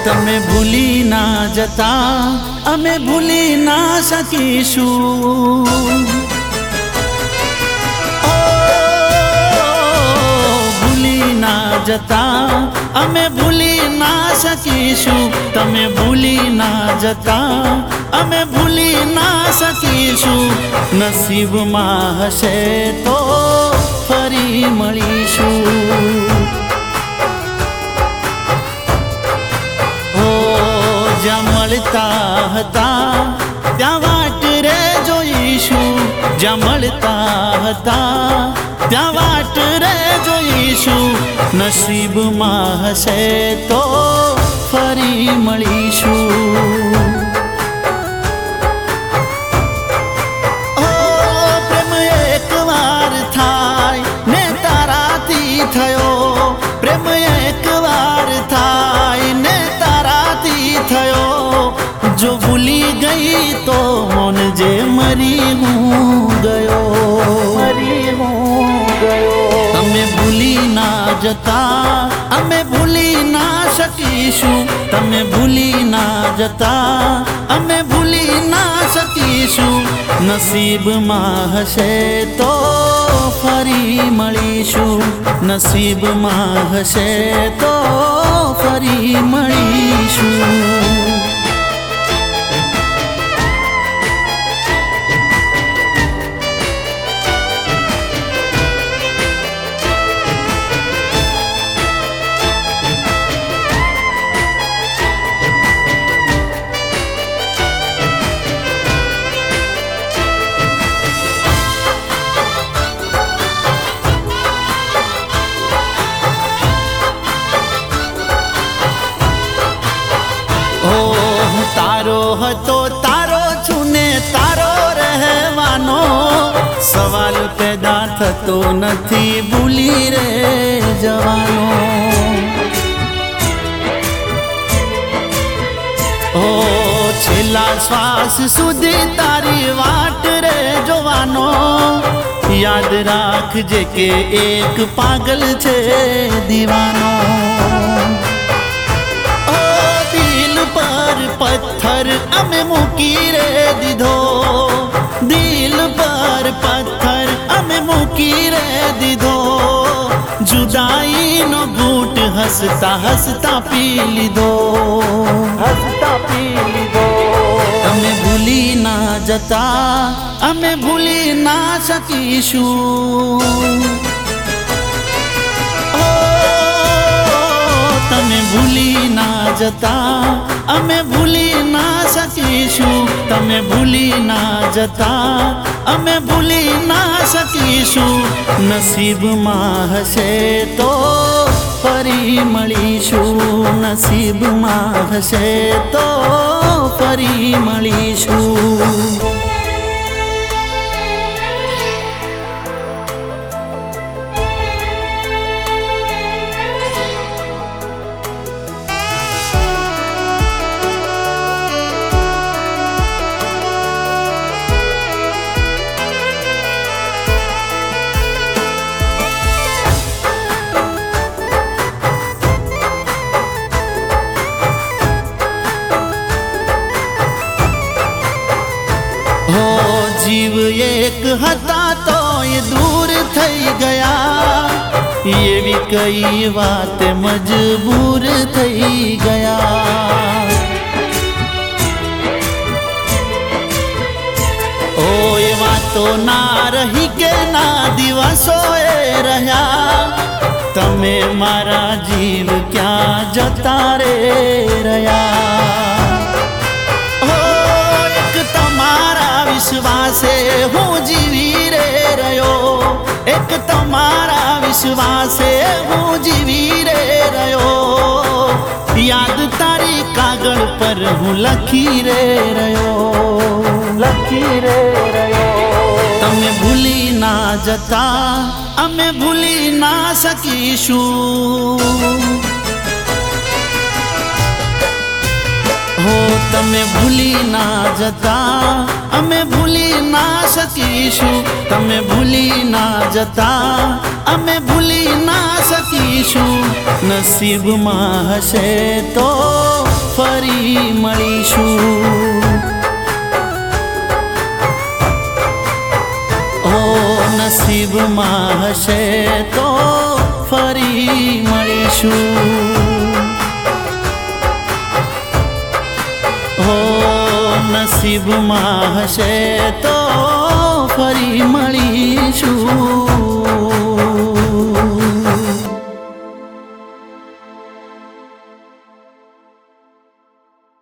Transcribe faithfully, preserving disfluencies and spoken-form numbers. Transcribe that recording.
તમે ભૂલી ના જતા અમે ભૂલી ના શકીશું. ભૂલી ના જતા અમે ભૂલી ના શકીશું. તમે ભૂલી ના જતા અમે ભૂલી ના શકીશું. નસીબમાં હશે તો ફરી મળીશું. જ્યાં મળતા હતા ત્યાં વાટ રે જોઈશું. જ્યાં મળતા હતા ત્યાં વાટ રે જોઈશું. નસીબમાં હશે તો ફરી મળીશું. ઓ પ્રેમ એક વાર થાય ને તારાથી થયો. પ્રેમ એક વાર થાય ને તારાથી થયો. જો ભૂલી ગઈ તો મોન જે મરી હું ગયો. મરી હું ગયો. તમે ભૂલી ના જતા અમે ભૂલી ના શકીશું. તમે ભૂલી ના જતા અમે ભૂલી ના શકીશું. નસીબમાં હશે તો ફરી મળીશું. નસીબમાં હશે તો ફરી મળીશું. તારો હતો તારો છું ને તારો રહેવાનો. સવાલ પેદા થતો નથી ભૂલી રે જવાનો. ઓ છેલ્લા શ્વાસ સુધી તારી વાટ રે જોવાનો. યાદ રાખજે કે એક પાગલ છે દીવાનો. પર પથ્થર અમે મૂકી રે દીધો. દિલ પર પથ્થર અમે મૂકી રે દીધો. જુદાઈનો ઘૂંટ હસતા હસતા પી લીધો. હસતા પી લીધો. તમે ભૂલી ના જતા અમે ભૂલી ના શકીશું. તમે ભૂલી ના જતા અમે ભૂલી ના શકીશું. તમે ભૂલી ના જતા અમે ભૂલી ના શકીશું. નસીબમાં હશે તો ફરી મળીશું. નસીબમાં હશે તો ફરી મળીશું. જીવ એક હતા તો એ દૂર થઈ ગયા. એવી કઈ વાત મજબૂર થઈ ગયા. ઓ એ વાતો ના રહી કે ના દિવસો એ રહ્યા. તમે મારા જીવ ક્યાં જતા રે રહ્યા. વિશ્વાસે હું જીવી રે રહ્યો. એક તમારા વિશ્વાસે હું જીવી રે રહ્યો. યાદ તારી કાગળ પર હું લખી રે રહ્યો. લખી રે રહ્યો. તમે ભૂલી ના જતા અમે ભૂલી ના શકીશું. હો તમે ભૂલી ના જતા અમે ભૂલી ના શકીશું. તમે ભૂલી ના જતા અમે ભૂલી ના શકીશું. નસીબમાં હશે તો ફરી મળીશું. ઓ નસીબમાં હશે તો ફરી મળીશું. ઓ નસીબમાં હશે તો ફરી મળીશું.